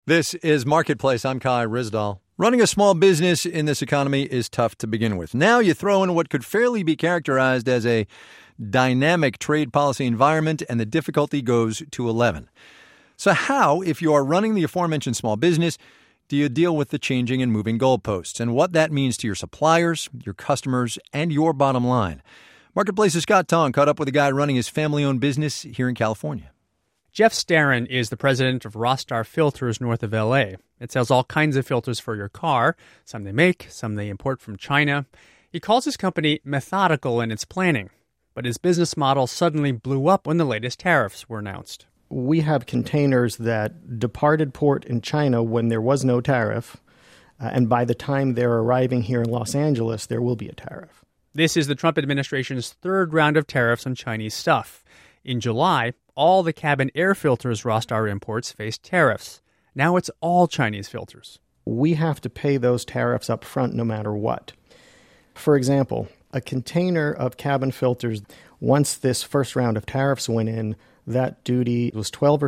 This is Marketplace. I'm Kai Ryssdal. Running a small business in this economy is tough to begin with. Now you throw in what could fairly be characterized as a dynamic trade policy environment, and the difficulty goes to 11. So how, if you are running the aforementioned small business, do you deal with the changing and moving goalposts and what that means to your suppliers, your customers, and your bottom line? Marketplace's Scott Tong caught up with a guy running his family-owned business here in California. Jeff Starin is the president of Rostar Filters north of L.A. It sells all kinds of filters for your car. Some they make, some they import from China. He calls his company methodical in its planning. But his business model suddenly blew up when the latest tariffs were announced. We have containers that departed port in China when there was no tariff. And by the time they're arriving here in Los Angeles, there will be a tariff. This is the Trump administration's third round of tariffs on Chinese stuff. In July, all the cabin air filters Rostar imports faced tariffs. Now it's all Chinese filters. We have to pay those tariffs up front no matter what. For example, a container of cabin filters, once this first round of tariffs went in, that duty was $12,000 or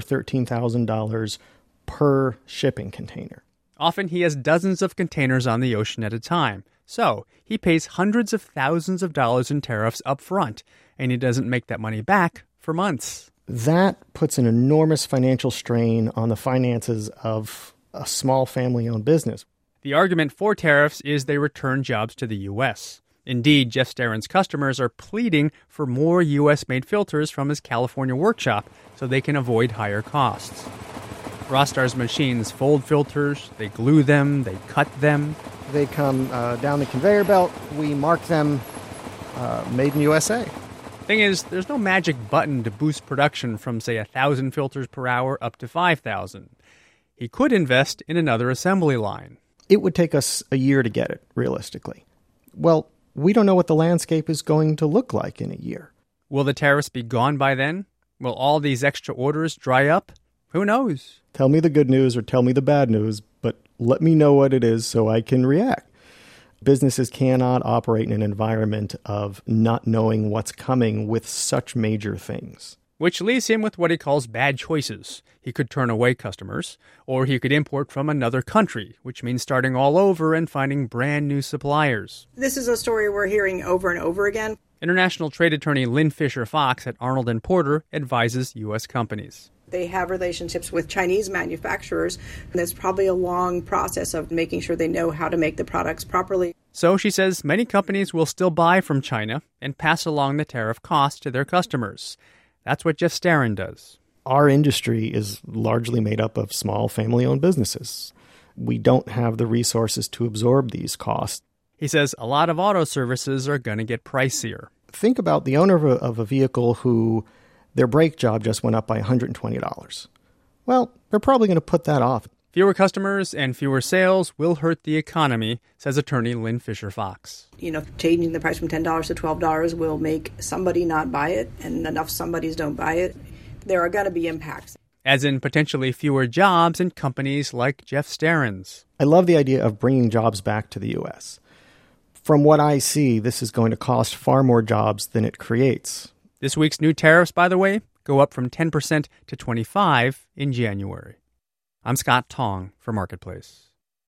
$13,000 per shipping container. Often he has dozens of containers on the ocean at a time. So he pays hundreds of thousands of dollars in tariffs up front, and he doesn't make that money back for months. That puts an enormous financial strain on the finances of a small family-owned business. The argument for tariffs is they return jobs to the U.S. Indeed, Jeff Starin's customers are pleading for more U.S.-made filters from his California workshop so they can avoid higher costs. Rostar's machines fold filters, they glue them, they cut them. They come down the conveyor belt, we mark them made in USA. Thing is, there's no magic button to boost production from, say, 1,000 filters per hour up to 5,000. He could invest in another assembly line. It would take us a year to get it, realistically. Well, we don't know what the landscape is going to look like in a year. Will the tariffs be gone by then? Will all these extra orders dry up? Who knows? Tell me the good news or tell me the bad news, but let me know what it is so I can react. Businesses cannot operate in an environment of not knowing what's coming with such major things. Which leaves him with what he calls bad choices. He could turn away customers, or he could import from another country, which means starting all over and finding brand new suppliers. This is a story we're hearing over and over again. International trade attorney Lynn Fisher Fox at Arnold & Porter advises U.S. companies. They have relationships with Chinese manufacturers. There's probably a long process of making sure they know how to make the products properly. So she says many companies will still buy from China and pass along the tariff cost to their customers. That's what Jeff Starin does. Our industry is largely made up of small family-owned businesses. We don't have the resources to absorb these costs. He says a lot of auto services are going to get pricier. Think about the owner of a vehicle who their brake job just went up by $120. Well, they're probably going to put that off. Fewer customers and fewer sales will hurt the economy, says attorney Lynn Fisher Fox. Changing the price from $10 to $12 will make somebody not buy it, and enough somebodies don't buy it. There are going to be impacts. As in potentially fewer jobs in companies like Jeff Starin's. I love the idea of bringing jobs back to the U.S. From what I see, this is going to cost far more jobs than it creates. This week's new tariffs, by the way, go up from 10% to 25% in January. I'm Scott Tong for Marketplace.